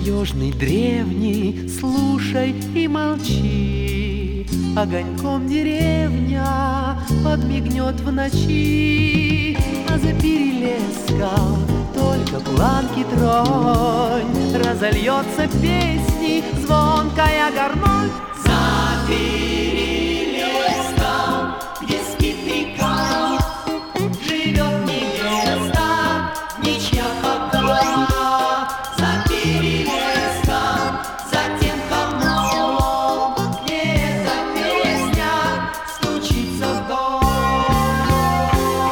Таежный, древний, слушай и молчи. Огоньком деревня подмигнет в ночи, а за перелеском только планки тронь, разольется песни звонкая гармонь. За перелеском, где спит река, живет невеста, ничья пока. За перелеском, за тем холмом, где эта песня стучится в дом.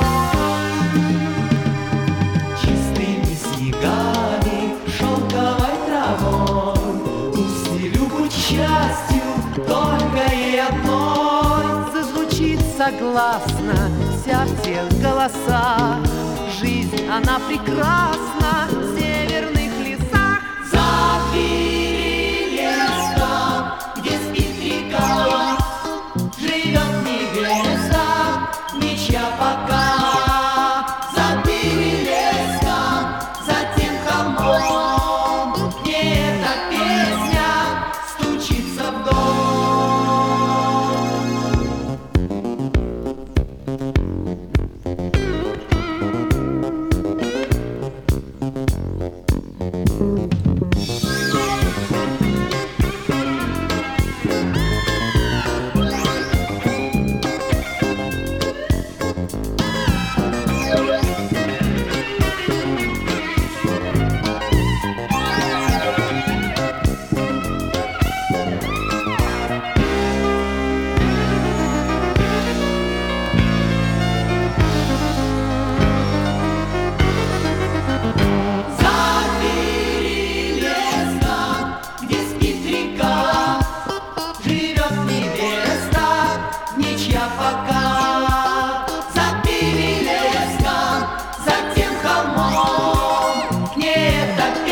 Чистыми снегами, шелковой травой устелю путь счастью только и одной. Зазвучит согласно вся в тех голосах. Жизнь, она прекрасна в северных лесах. За перелеском, где спит река, живет невеста, ничья пока. За перелеском, за тем холмом, где эта песня стучится в дом. Пока за перелеском, за тем холмом, не это